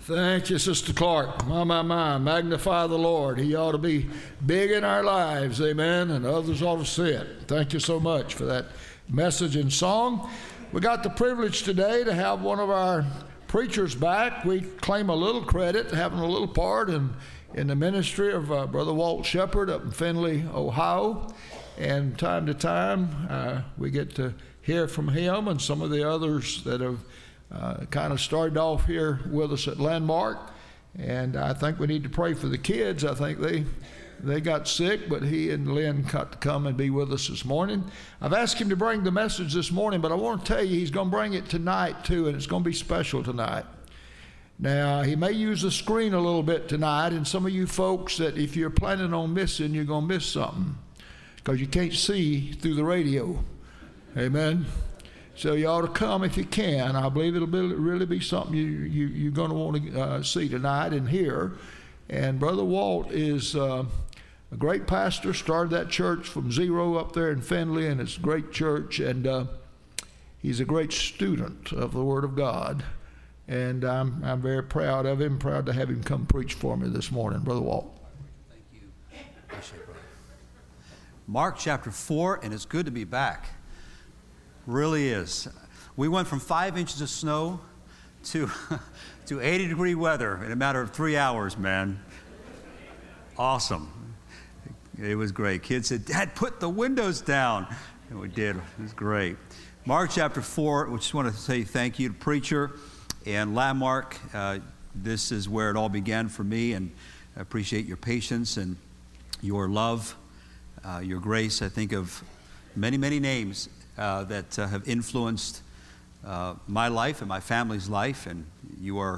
Thank you, Sister Clark. My. Magnify the Lord. He ought to be big in our lives, amen, and others ought to see it. Thank you so much for that message and song. We got the privilege today to have one of our preachers back. We claim a little credit, having a little part in the ministry of Brother Walt Shepard up in Findlay, Ohio. And time to time, we get to hear from him and some of the others that have kind of started off here with us at Landmark. And I think we need to pray for the kids. I think they got sick, but he and Lynn got to come and be with us this morning. I've asked him to bring the message this morning, but I want to tell you he's going to bring it tonight too, and it's going to be special tonight. Now, he may use the screen a little bit tonight, and some of you folks that if you're planning on missing, you're going to miss something because you can't see through the radio. Amen. So you ought to come if you can. I believe it'll really be something you're going to want to see tonight and hear. And Brother Walt is a great pastor, started that church from zero up there in Findlay, and it's a great church. And he's a great student of the Word of God. And I'm very proud of him, proud to have him come preach for me this morning. Brother Walt. Thank you. Appreciate it, brother. Mark chapter 4, and it's good to be back. Really is. We went from 5 inches of snow to 80-degree weather in a matter of 3 hours, man. Awesome. It was great. Kids said, "Dad, put the windows down." And we did. It was great. Mark chapter 4, we just want to say thank you to Preacher and Landmark. This is where it all began for me, and I appreciate your patience and your love, your grace. I think of many, many names that have influenced my life and my family's life, and you're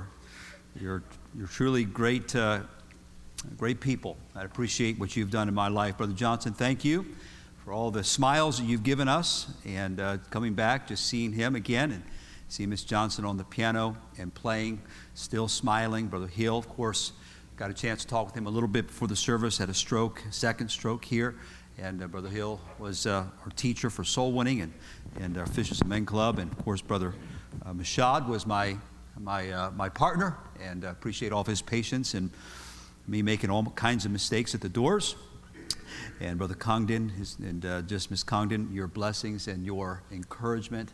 truly great people. I appreciate what you've done in my life. Brother Johnson, thank you for all the smiles that you've given us, and coming back, just seeing him again, and seeing Miss Johnson on the piano and playing, still smiling. Brother Hill, of course, got a chance to talk with him a little bit before the service, had a second stroke here. And Brother Hill was our teacher for soul winning and our Fishers and Men Club. And of course, Brother Mashad was my partner, and I appreciate all of his patience and me making all kinds of mistakes at the doors. And Brother Congdon and just Miss Congdon, your blessings and your encouragement.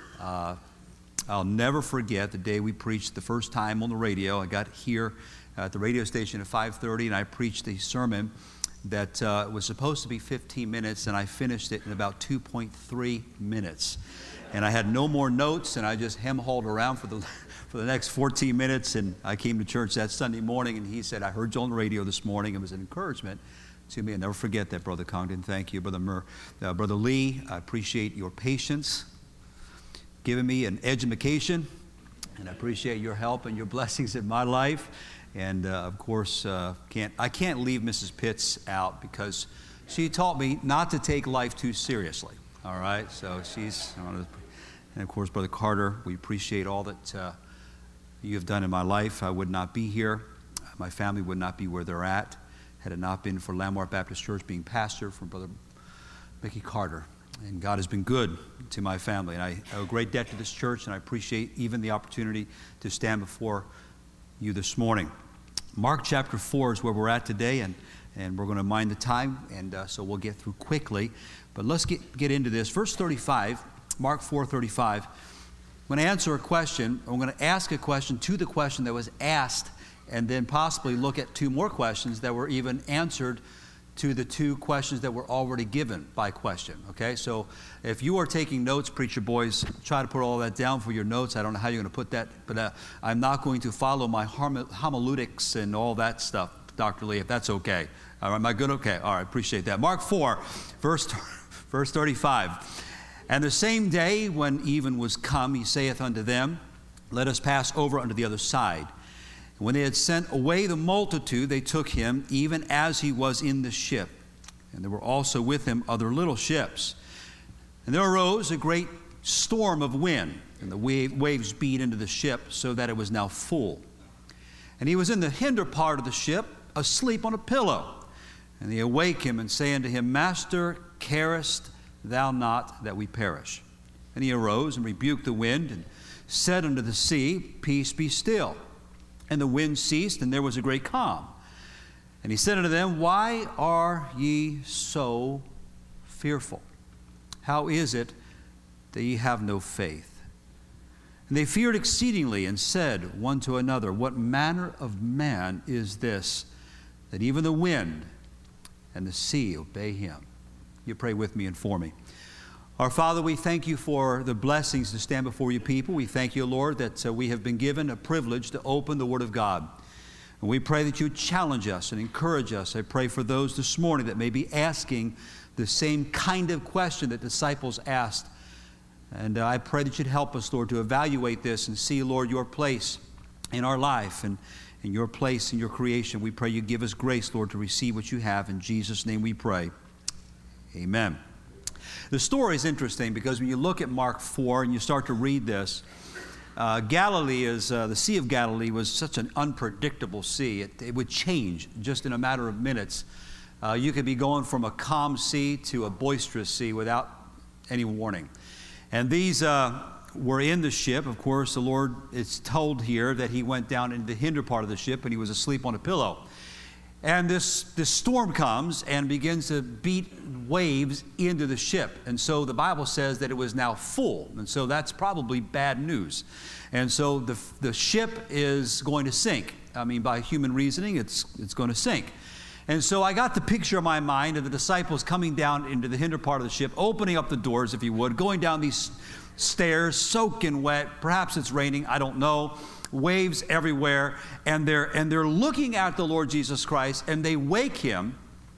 I'll never forget the day we preached the first time on the radio. I got here at the radio station at 5:30, and I preached a sermon that was supposed to be 15 minutes, and I finished it in about 2.3 minutes. And I had no more notes, and I just hem-hauled around for the next 14 minutes, and I came to church that Sunday morning, and he said, "I heard you on the radio this morning." It was an encouragement to me. I'll never forget that, Brother Congdon. Thank you. Brother Lee, I appreciate your patience, giving me an education, and I appreciate your help and your blessings in my life. And of course, I can't leave Mrs. Pitts out because she taught me not to take life too seriously. All right, so and of course, Brother Carter, we appreciate all that you have done in my life. I would not be here. My family would not be where they're at had it not been for Landmark Baptist Church being pastor from Brother Mickey Carter. And God has been good to my family, and I owe a great debt to this church, and I appreciate even the opportunity to stand before you this morning. Mark chapter 4 is where we're at today, and we're going to mind the time, and so we'll get through quickly. But let's get into this. Verse 35, Mark 4:35. I'm going to answer a question. I'm going to ask a question to the question that was asked, and then possibly look at two more questions that were even answered to the two questions that were already given by question. Okay, so if you are taking notes, preacher boys, try to put all that down for your notes. I don't know how you're going to put that, but I'm not going to follow my homiletics and all that stuff, Dr. Lee, if that's okay. All right, am I good? Okay, all right, appreciate that. Mark 4, verse 35. And the same day when even was come, he saith unto them, "Let us pass over unto the other side." When they had sent away the multitude, they took him, even as he was in the ship. And there were also with him other little ships. And there arose a great storm of wind, and the waves beat into the ship, so that it was now full. And he was in the hinder part of the ship, asleep on a pillow. And they awake him, and say unto him, "Master, carest thou not that we perish?" And he arose and rebuked the wind, and said unto the sea, "Peace, be still." And the wind ceased, and there was a great calm. And he said unto them, Why are ye so fearful? How is it that ye have no faith? And they feared exceedingly, and said one to another, What manner of man is this, that even the wind and the sea obey him? You pray with me and for me. Our Father, we thank you for the blessings to stand before your people. We thank you, Lord, that we have been given a privilege to open the Word of God. And we pray that you challenge us and encourage us. I pray for those this morning that may be asking the same kind of question that disciples asked. And I pray that you'd help us, Lord, to evaluate this and see, Lord, your place in our life and your place in your creation. We pray you give us grace, Lord, to receive what you have. In Jesus' name we pray. Amen. The story is interesting because when you look at Mark 4 and you start to read this, Galilee is, the Sea of Galilee was such an unpredictable sea. It would change just in a matter of minutes. You could be going from a calm sea to a boisterous sea without any warning. And these were in the ship. Of course, the Lord, it's told here that he went down into the hinder part of the ship and he was asleep on a pillow. And this storm comes and begins to beat waves into the ship. And so the Bible says that it was now full. And so that's probably bad news. And so the ship is going to sink. I mean, by human reasoning, it's going to sink. And so I got the picture in my mind of the disciples coming down into the hinder part of the ship, opening up the doors, if you would, going down these stairs, soaking wet. Perhaps it's raining, I don't know. Waves everywhere, and they're looking at the Lord Jesus Christ, and they wake him,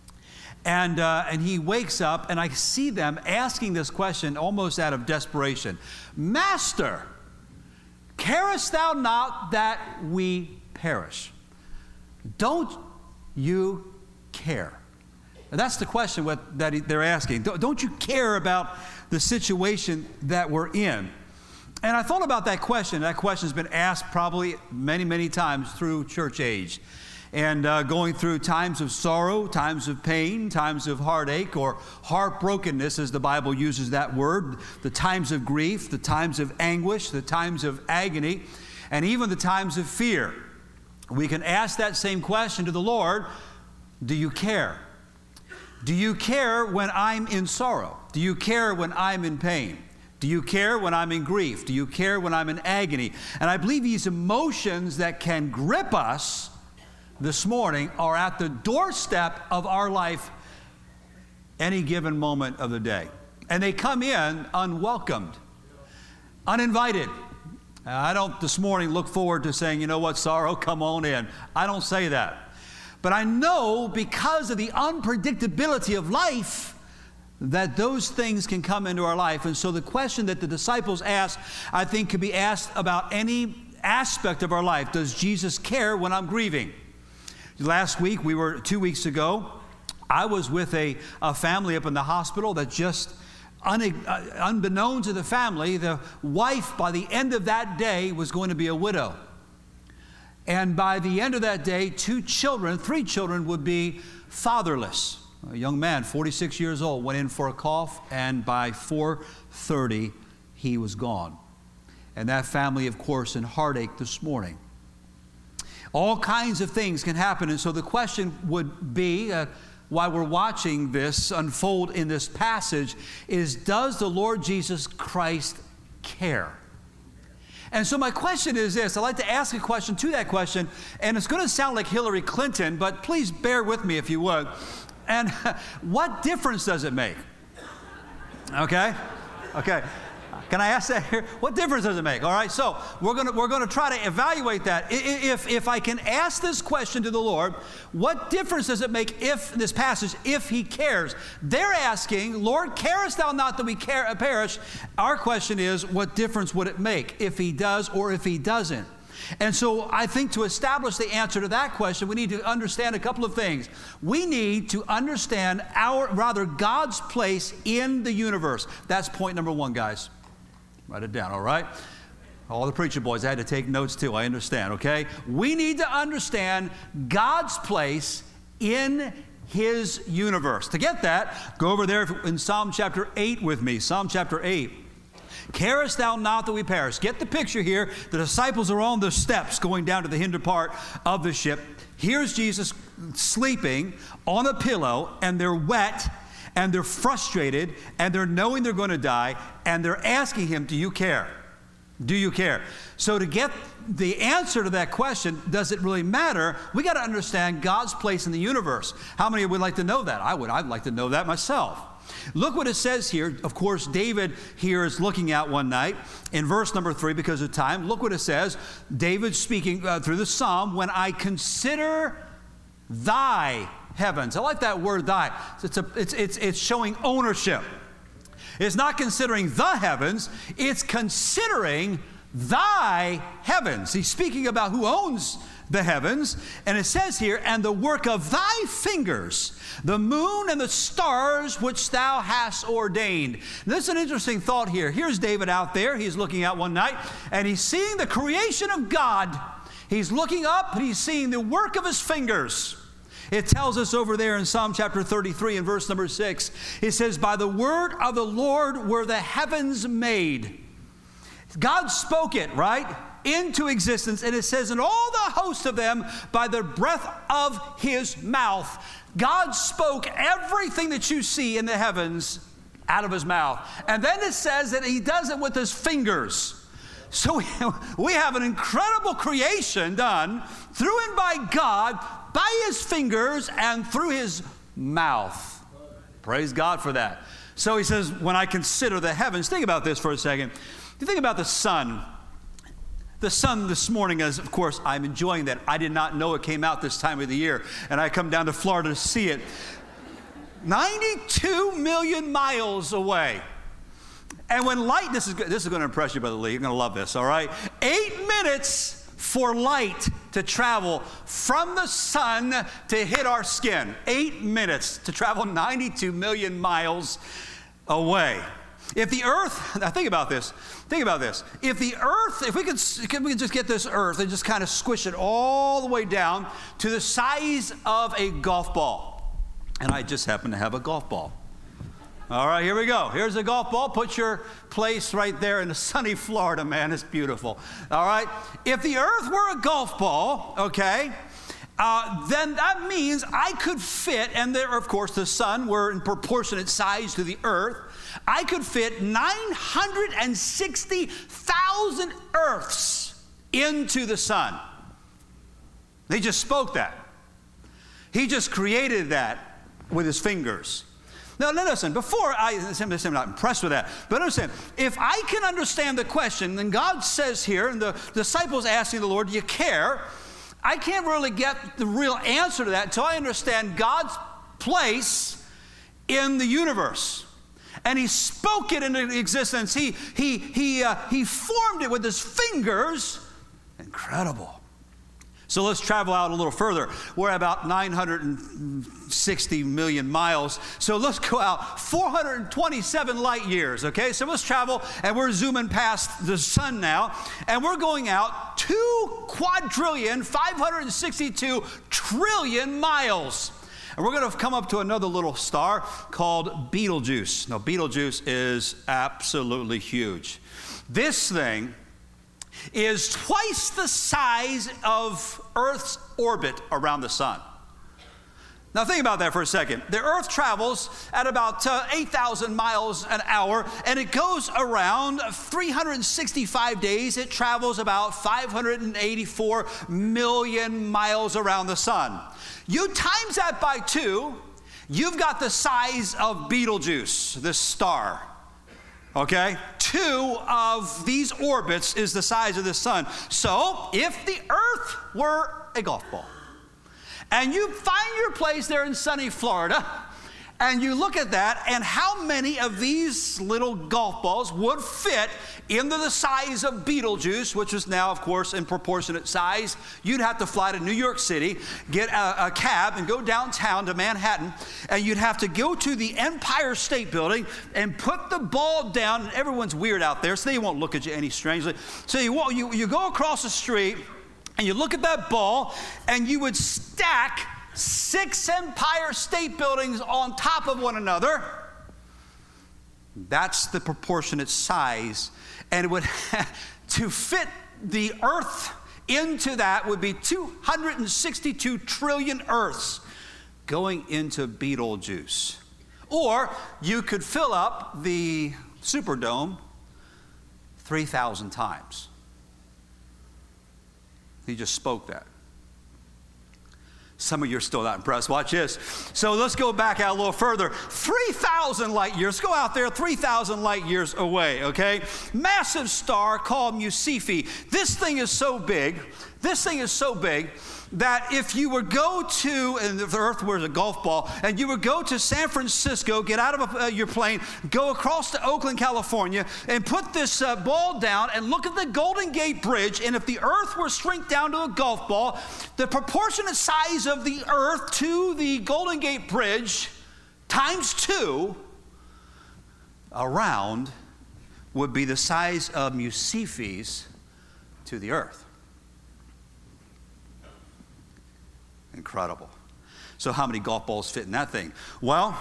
and he wakes up, and I see them asking this question almost out of desperation. Master, carest thou not that we perish? Don't you care? And that's the question that they're asking. Don't you care about the situation that we're in? And I thought about that question. That question's been asked probably many, many times through church age. And going through times of sorrow, times of pain, times of heartache or heartbrokenness, as the Bible uses that word, the times of grief, the times of anguish, the times of agony, and even the times of fear. We can ask that same question to the Lord. Do you care? Do you care when I'm in sorrow? Do you care when I'm in pain? Do you care when I'm in grief? Do you care when I'm in agony? And I believe these emotions that can grip us this morning are at the doorstep of our life any given moment of the day. And they come in unwelcomed, uninvited. I don't this morning look forward to saying, you know what, sorrow, come on in. I don't say that. But I know because of the unpredictability of life, that those things can come into our life. And so the question that the disciples asked, I think, could be asked about any aspect of our life. Does Jesus care when I'm grieving? Last week, 2 weeks ago, I was with a family up in the hospital that just, unbeknown to the family, the wife, by the end of that day, was going to be a widow. And by the end of that day, 3 children would be fatherless. A young man, 46 years old, went in for a cough, and by 4:30, he was gone. And that family, of course, in heartache this morning. All kinds of things can happen, and so the question would be, while we're watching this unfold in this passage, is does the Lord Jesus Christ care? And so my question is this. I'd like to ask a question to that question, and it's going to sound like Hillary Clinton, but please bear with me if you would. And what difference does it make? Okay? Can I ask that here? What difference does it make? All right, so we're gonna try to evaluate that. If I can ask this question to the Lord, what difference does it make if he cares? They're asking, Lord, carest thou not that we perish? Our question is, what difference would it make if he does or if he doesn't? And so I think to establish the answer to that question, we need to understand a couple of things. We need to understand God's place in the universe. That's point number 1, guys. Write it down, all right? All the preacher boys, I had to take notes too, I understand, okay? We need to understand God's place in his universe. To get that, go over there in Psalm chapter 8 with me. Psalm chapter 8. Carest thou not that we perish? Get the picture here. The disciples are on the steps going down to the hinder part of the ship. Here's Jesus sleeping on a pillow, and they're wet, and they're frustrated, and they're knowing they're going to die, and they're asking him, do you care? Do you care? So to get the answer to that question, does it really matter? We got to understand God's place in the universe. How many would like to know that? I would. I'd like to know that myself. Look what it says here. Of course, David here is looking out one night in verse number 3 because of time. Look what it says. David speaking through the psalm, when I consider thy heavens. I like that word thy. It's showing ownership. It's not considering the heavens, it's considering thy heavens. He's speaking about who owns the heavens. And it says here, and the work of thy fingers, the moon and the stars which thou hast ordained. This is an interesting thought here. Here's David out there. He's looking out one night, and he's seeing the creation of God. He's looking up, and he's seeing the work of his fingers. It tells us over there in Psalm chapter 33 and verse number 6, it says, by the word of the Lord were the heavens made. God spoke it, right, into existence. And it says, and all the host of them by the breath of his mouth. God spoke everything that you see in the heavens out of his mouth. And then it says that he does it with his fingers. So we have an incredible creation done through and by God, by his fingers and through his mouth. Praise God for that. So he says, when I consider the heavens, think about this for a second. You think about the sun. The sun this morning, as of course I'm enjoying that. I did not know it came out this time of the year, and I come down to Florida to see it. 92 million miles away. And when light, this is going to impress you, Brother Lee. You're going to love this, all right? 8 minutes for light to travel from the sun to hit our skin. 8 minutes to travel 92 million miles away. If the earth, now think about this. If the earth, if we could just get this earth and just kind of squish it all the way down to the size of a golf ball. And I just happen to have a golf ball. All right, here we go. Here's a golf ball. Put your place right there in the sunny Florida, man. It's beautiful. All right. If the earth were a golf ball, okay, then that means I could fit, and there, of course, the sun were in proportionate size to the earth, I could fit 960,000 earths into the sun. He just spoke that. He just created that with his fingers. Now, listen, I'm not impressed with that, but understand, if I can understand the question, then God says here, and the disciples asking the Lord, do you care? I can't really get the real answer to that until I understand God's place in the universe. And he spoke it into existence. He formed it with his fingers. Incredible. So let's travel out a little further. We're about 960 million miles. So let's go out 427 light years, okay? So let's travel, and we're zooming past the sun now, and we're going out 2,562 trillion miles. And we're going to come up to another little star called Betelgeuse. Now, Betelgeuse is absolutely huge. This thing is twice the size of Earth's orbit around the sun. Now think about that for a second. The Earth travels at about 8,000 miles an hour, and it goes around 365 days. It travels about 584 million miles around the sun. You times that by 2, you've got the size of Betelgeuse, this star. Okay? 2 of these orbits is the size of the sun. So, if the earth were a golf ball, and you find your place there in sunny Florida, and you look at that, and how many of these little golf balls would fit into the size of Betelgeuse, which is now, of course, in proportionate size? You'd have to fly to New York City, get a cab, and go downtown to Manhattan, and you'd have to go to the Empire State Building and put the ball down. And everyone's weird out there, so they won't look at you any strangely. So you go across the street, and you look at that ball, and you would stack 6 Empire State Buildings on top of one another. That's the proportionate size. And it would to fit the earth into that would be 262 trillion Earths going into Beetlejuice. Or you could fill up the Superdome 3,000 times. He just spoke that. Some of you are still not impressed. Watch this. So let's go back out a little further. 3,000 light years. Go out there 3,000 light years away, okay? Massive star called Musifi. This thing is so big. That if you would go to, and the earth was a golf ball, and you would go to San Francisco, get out of your plane, go across to Oakland, California, and put this ball down and look at the Golden Gate Bridge, and if the earth were shrink down to a golf ball, the proportionate size of the earth to the Golden Gate Bridge times 2 around would be the size of Musifis to the earth. Incredible. So how many golf balls fit in that thing? Well,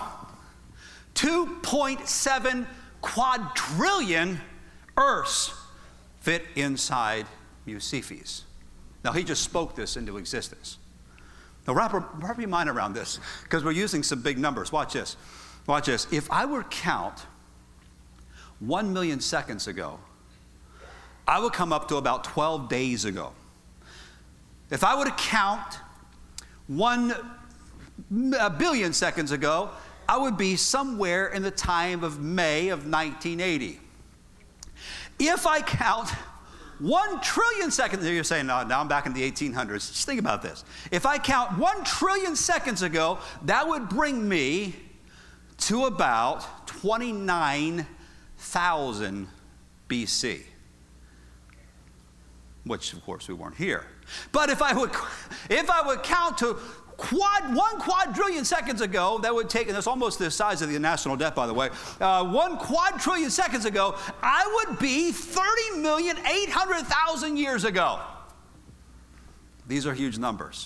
2.7 quadrillion Earths fit inside Musifis. Now, he just spoke this into existence. Now, wrap your mind around this, because we're using some big numbers. Watch this. Watch this. If I were to count 1 million seconds ago, I would come up to about 12 days ago. If I were to count 1 billion seconds ago, I would be somewhere in the time of May of 1980. If I count 1 trillion seconds, you're saying, no, now I'm back in the 1800s. Just think about this. If I count 1 trillion seconds ago, that would bring me to about 29,000 BC, which, of course, we weren't here. But if I would count to 1 quadrillion seconds ago, that would take, and that's almost the size of the national debt, by the way. 1 quadrillion seconds ago, I would be 30,800,000 years ago. These are huge numbers.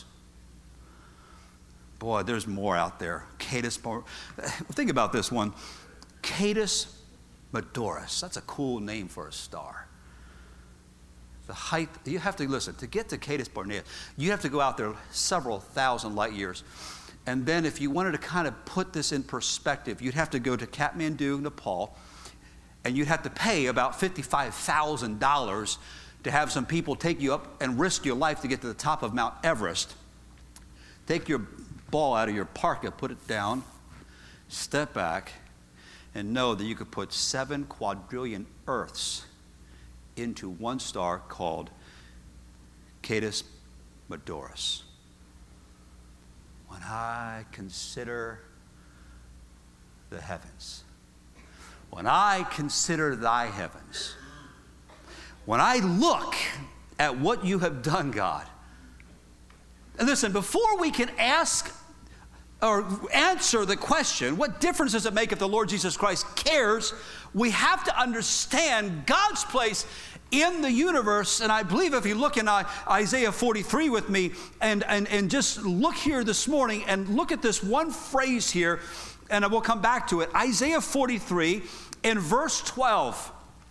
Boy, there's more out there. Think about this one. Catus Majoris. That's a cool name for a star. The height, you have to listen, to get to Catus Majoris, you have to go out there several thousand light years. And then if you wanted to kind of put this in perspective, you'd have to go to Kathmandu, Nepal, and you'd have to pay about $55,000 to have some people take you up and risk your life to get to the top of Mount Everest. Take your ball out of your parka, put it down, step back, and know that you could put 7 quadrillion Earths into one star called Catus Majoris. When I consider the heavens, when I consider thy heavens, when I look at what you have done, God, and listen, before we can ask or answer the question, what difference does it make if the Lord Jesus Christ cares? We have to understand God's place in the universe. And I believe if you look in Isaiah 43 with me and just look here this morning and look at this one phrase here, and I will come back to it. Isaiah 43 in verse 12.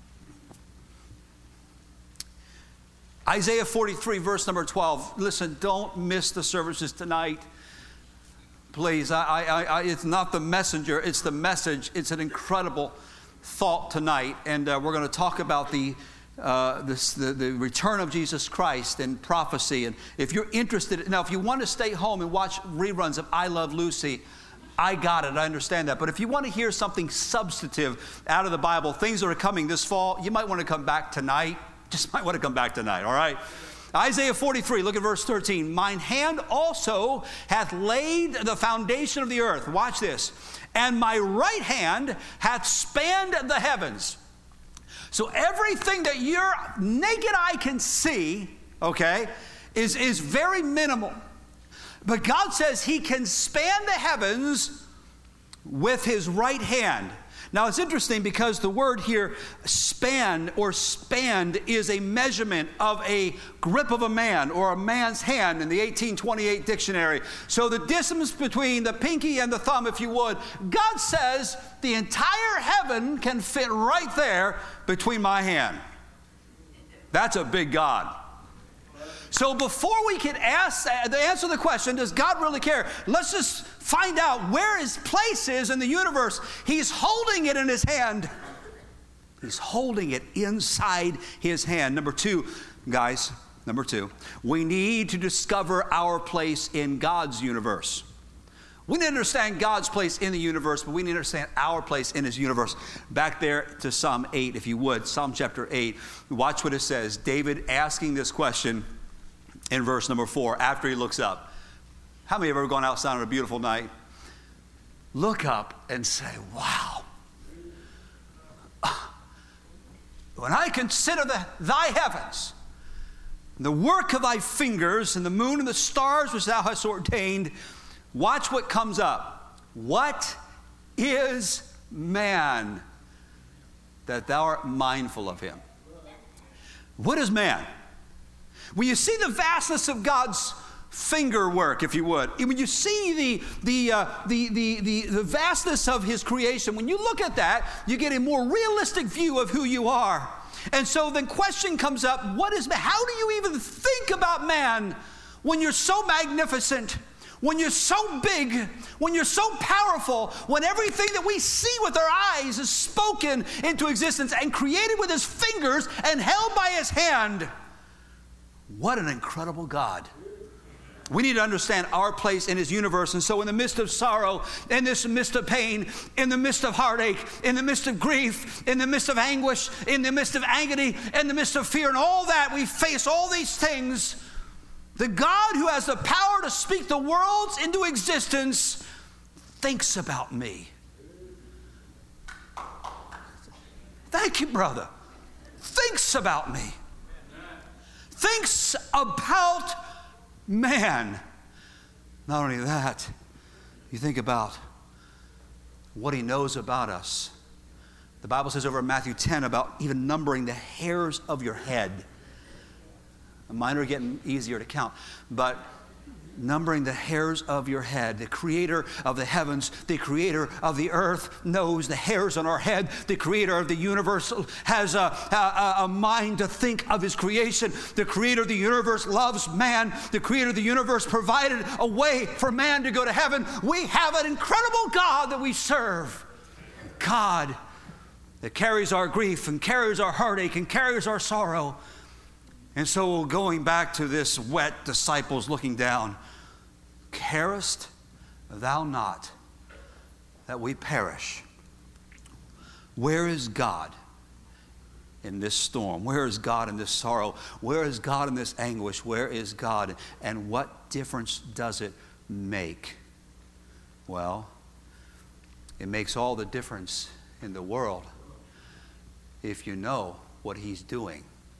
Isaiah 43 verse number 12. Listen, don't miss the services tonight. Please, it's not the messenger, it's the message. It's an incredible thought tonight, and we're going to talk about the return of Jesus Christ and prophecy. And if you're interested, now if you want to stay home and watch reruns of I Love Lucy, I got it, I understand that. But if you want to hear something substantive out of the Bible, things that are coming this fall, you might want to come back tonight. Just might want to come back tonight, all right? Isaiah 43, look at verse 13. Mine hand also hath laid the foundation of the earth. Watch this. And my right hand hath spanned the heavens. So everything that your naked eye can see, okay, is very minimal. But God says he can span the heavens with his right hand. Now, it's interesting because the word here, span or spanned, is a measurement of a grip of a man or a man's hand in the 1828 dictionary. So the distance between the pinky and the thumb, if you would, God says the entire heaven can fit right there between my hand. That's a big God. So before we can answer the question, does God really care? Let's just find out where his place is in the universe. He's holding it in his hand. He's holding it inside his hand. Number two, guys, we need to discover our place in God's universe. We need to understand God's place in the universe, but we need to understand our place in his universe. Back there to Psalm 8, if you would, Psalm chapter 8. Watch what it says. David asking this question in verse number 4 after he looks up. How many have ever gone outside on a beautiful night? Look up and say, wow. When I consider thy heavens, the work of thy fingers, and the moon and the stars which thou hast ordained, watch what comes up. What is man that thou art mindful of him? What is man? When you see the vastness of God's finger work, if you would, when you see the vastness of his creation, when you look at that, you get a more realistic view of who you are. And so the question comes up, what is man? How do you even think about man when you're so magnificent, when you're so big, when you're so powerful, when everything that we see with our eyes is spoken into existence and created with his fingers and held by his hand? What an incredible God. We need to understand our place in his universe. And so in the midst of sorrow, in this midst of pain, in the midst of heartache, in the midst of grief, in the midst of anguish, in the midst of agony, in the midst of fear, and all that, we face all these things. The God who has the power to speak the worlds into existence thinks about me. Thank you, brother. Thinks about me. Thinks about man. Not only that, you think about what he knows about us. The Bible says over in Matthew 10 about even numbering the hairs of your head. Mine are getting easier to count, but numbering the hairs of your head. The creator of the heavens, the creator of the earth knows the hairs on our head. The creator of the universe has a mind to think of his creation. The creator of the universe loves man. The creator of the universe provided a way for man to go to heaven. We have an incredible God that we serve. God that carries our grief and carries our heartache and carries our sorrow. And so going back to this wet disciples looking down, carest thou not that we perish? Where is God in this storm? Where is God in this sorrow? Where is God in this anguish? Where is God? And what difference does it make? Well, it makes all the difference in the world if you know what he's doing.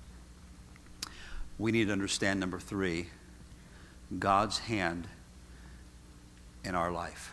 We need to understand, number 3, God's hand in our life.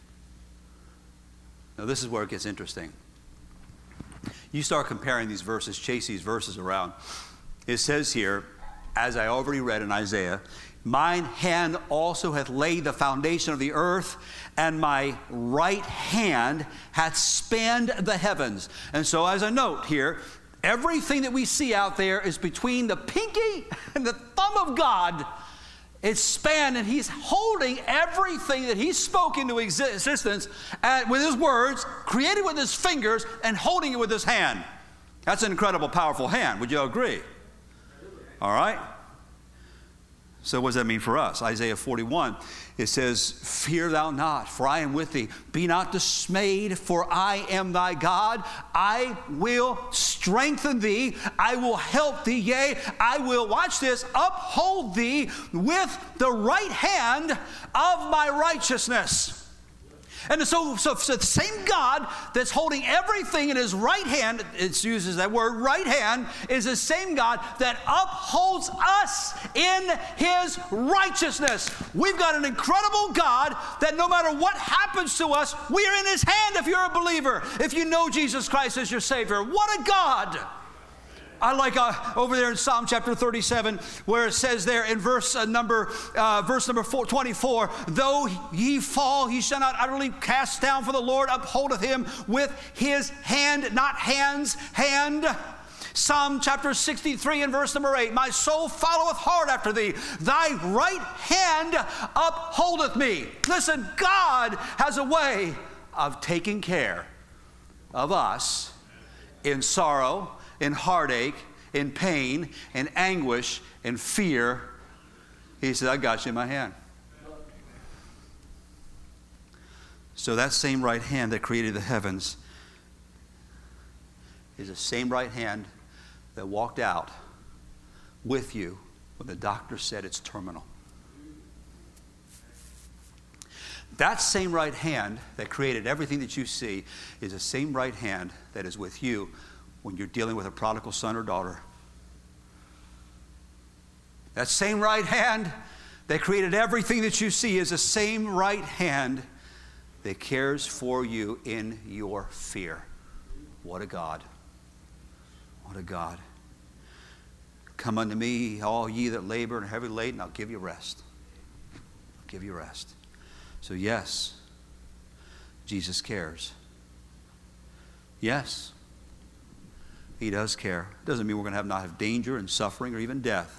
Now, this is where it gets interesting. You start comparing these verses, chase these verses around. It says here, as I already read in Isaiah, mine hand also hath laid the foundation of the earth, and my right hand hath spanned the heavens. And so as a note here, everything that we see out there is between the pinky and the thumb of God. It's spanned, and he's holding everything that he's spoken into existence with his words, created with his fingers, and holding it with his hand. That's an incredible, powerful hand. Would you agree? All right? So what does that mean for us? Isaiah 41, it says, fear thou not, for I am with thee. Be not dismayed, for I am thy God. I will strengthen thee. I will help thee. Yea, I will, watch this, uphold thee with the right hand of my righteousness. And so the same God that's holding everything in his right hand, it uses that word, right hand, is the same God that upholds us in his righteousness. We've got an incredible God that no matter what happens to us, we are in his hand if you're a believer, if you know Jesus Christ as your Savior. What a God! I like over there in Psalm chapter 37 where it says there in verse number 24, though he fall, he shall not utterly cast down, for the Lord upholdeth him with his hand, not hands, hand. Psalm chapter 63 and verse number 8, my soul followeth hard after thee. Thy right hand upholdeth me. Listen, God has a way of taking care of us in sorrow, in heartache, in pain, in anguish, in fear. He said, I got you in my hand. So that same right hand that created the heavens is the same right hand that walked out with you when the doctor said it's terminal. That same right hand that created everything that you see is the same right hand that is with you when you're dealing with a prodigal son or daughter. That same right hand that created everything that you see is the same right hand that cares for you in your fear. What a God. What a God. Come unto me, all ye that labor and are heavy laden, I'll give you rest. I'll give you rest. So yes, Jesus cares. Yes. He does care. Doesn't mean we're going to not have danger and suffering or even death.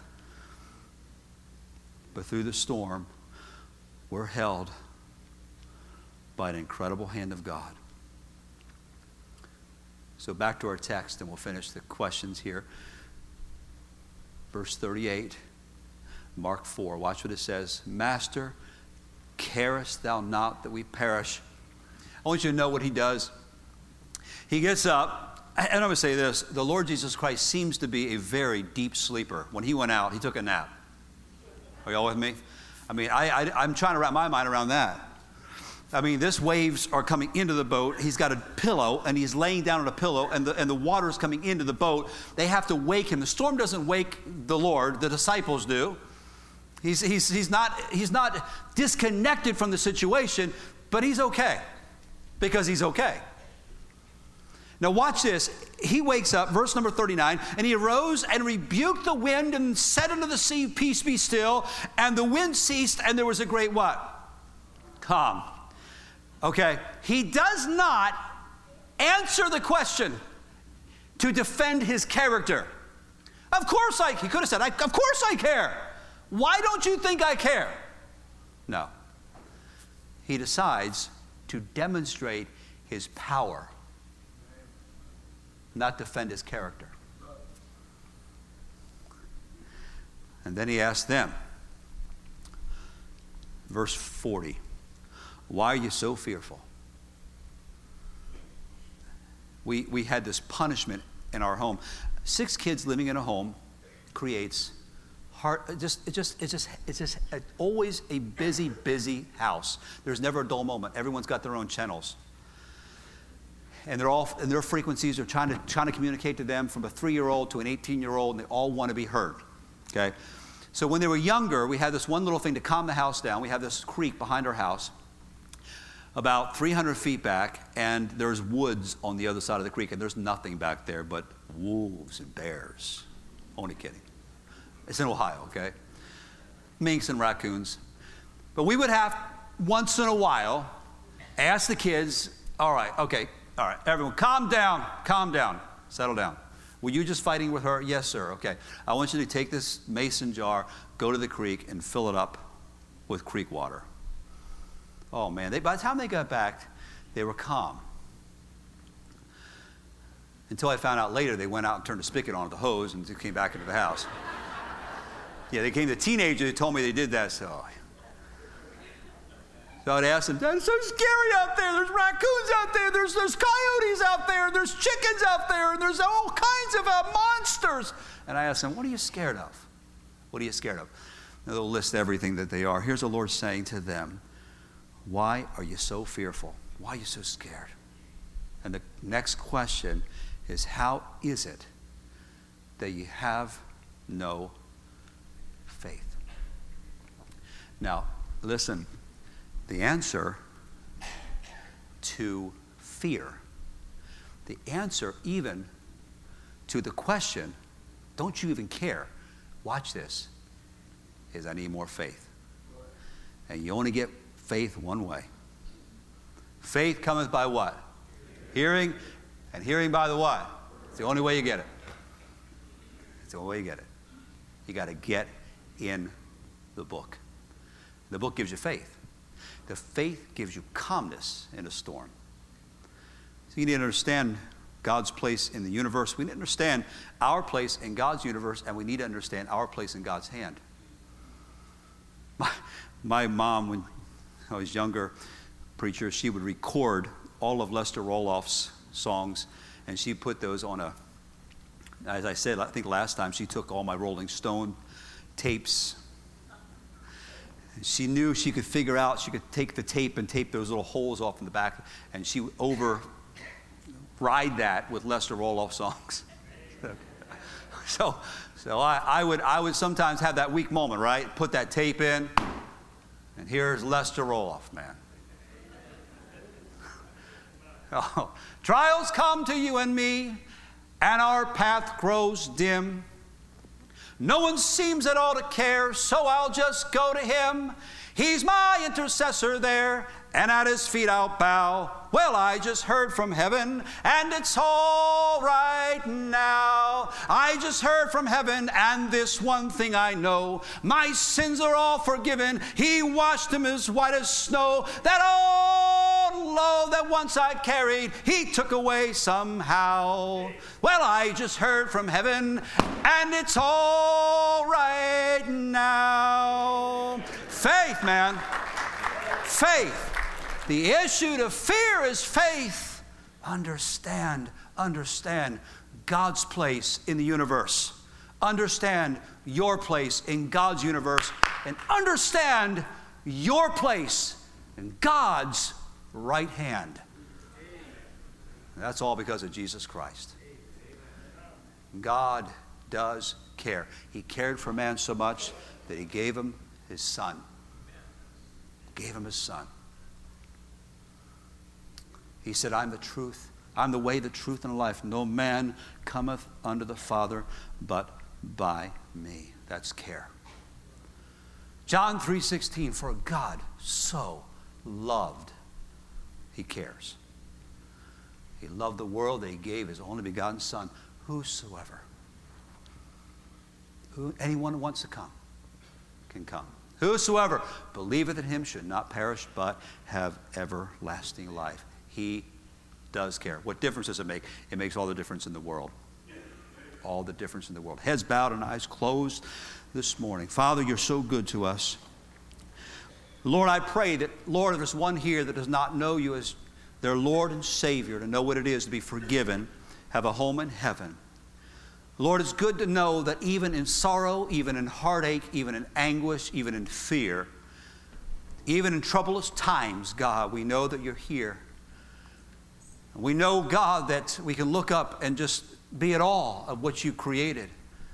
But through the storm, we're held by an incredible hand of God. So back to our text, and we'll finish the questions here. Verse 38, Mark 4. Watch what it says. Master, carest thou not that we perish? I want you to know what he does. He gets up. And I'm going to say this, the Lord Jesus Christ seems to be a very deep sleeper. When he went out, he took a nap. Are y'all with me? I mean, I'm trying to wrap my mind around that. I mean, this waves are coming into the boat. He's got a pillow, and he's laying down on a pillow, and the water is coming into the boat. They have to wake him. The storm doesn't wake the Lord. The disciples do. He's not disconnected from the situation, but he's okay because he's okay. Now watch this. He wakes up, verse number 39, and he arose and rebuked the wind and said unto the sea, peace be still. And the wind ceased, and there was a great what? Calm. Okay. He does not answer the question to defend his character. Of course he could have said, of course I care. Why don't you think I care? No. He decides to demonstrate his power, not defend his character. And then he asked them, verse 40, why are you so fearful? We had this punishment in our home. 6 kids living in a home creates it's always a busy house. There's never a dull moment. Everyone's got their own channels. And their frequencies are trying to communicate to them from a 3-year-old to an 18-year-old, and they all want to be heard. Okay? So when they were younger, we had this one little thing to calm the house down. We have this creek behind our house, about 300 feet back, and there's woods on the other side of the creek, and there's nothing back there but wolves and bears. Only kidding. It's in Ohio, okay? Minks and raccoons. But we would have, once in a while, ask the kids, all right, everyone, calm down, settle down. Were you just fighting with her? Yes, sir. Okay. I want you to take this mason jar, go to the creek, and fill it up with creek water. Oh, man. By the time they got back, they were calm. Until I found out later they went out and turned the spigot on with the hose and came back into the house. Yeah, they came to teenagers who told me they did that, so I'd ask them, Dad, it's so scary out there. There's raccoons out there. There's coyotes out there. There's chickens out there. And there's all kinds of monsters. And I ask them, what are you scared of? What are you scared of? And they'll list everything that they are. Here's the Lord saying to them, Why are you so fearful? Why are you so scared? And the next question is, how is it that you have no faith? Now, listen, the answer to fear, the answer even to the question, don't you even care? Watch this, is I need more faith. And you only get faith one way. Faith cometh by what? Hearing, and hearing by the what? It's the only way you get it. It's the only way you get it. You got to get in the book. The book gives you faith. The faith gives you calmness in a storm. So you need to understand God's place in the universe. We need to understand our place in God's universe, and we need to understand our place in God's hand. My mom, when I was younger, preacher, she would record all of Lester Roloff's songs, and she put those on a, as I said, I think last time, she took all my Rolling Stone tapes. She knew she could figure out, she could take the tape and tape those little holes off in the back, and she would override that with Lester Roloff songs. So I would sometimes have that weak moment, right? Put that tape in, and here's Lester Roloff, man. Oh, trials come to you and me, and our path grows dim. No one seems at all to care, so I'll just go to him. He's my intercessor there, and at his feet I'll bow. Well, I just heard from heaven, and it's all right now. I just heard from heaven, and this one thing I know. My sins are all forgiven. He washed them as white as snow. That old load that once I carried, he took away somehow. Well, I just heard from heaven, and it's all right now. Faith, man. Faith. The issue to fear is faith. Understand God's place in the universe. Understand your place in God's universe. And understand your place in God's right hand. That's all because of Jesus Christ. God does care. He cared for man so much that he gave him his son. Gave him his son. He said, I'm the truth. I'm the way, the truth, and the life. No man cometh unto the Father but by me. That's care. John 3:16, for God so loved, he cares. He loved the world that he gave his only begotten Son. Whosoever, anyone who wants to come, can come. Whosoever believeth in him should not perish but have everlasting life. He does care. What difference does it make? It makes all the difference in the world. All the difference in the world. Heads bowed and eyes closed this morning. Father, you're so good to us. Lord, I pray that, Lord, if there's one here that does not know you as their Lord and Savior, to know what it is to be forgiven, have a home in heaven. Lord, it's good to know that even in sorrow, even in heartache, even in anguish, even in fear, even in troublous times, God, we know that you're here. We know, God, that we can look up and just be at awe of what you created.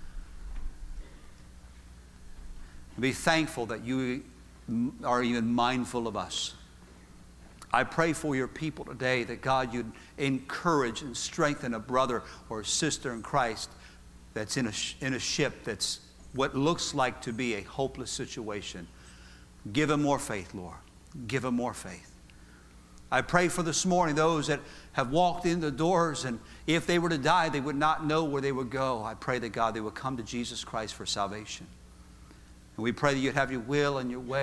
And be thankful that you are even mindful of us. I pray for your people today that, God, you'd encourage and strengthen a brother or a sister in Christ that's in a ship that's what looks like to be a hopeless situation. Give them more faith, Lord. Give them more faith. I pray for this morning those that have walked in the doors, and if they were to die, they would not know where they would go. I pray that, God, they would come to Jesus Christ for salvation. And we pray that you'd have your will and your way.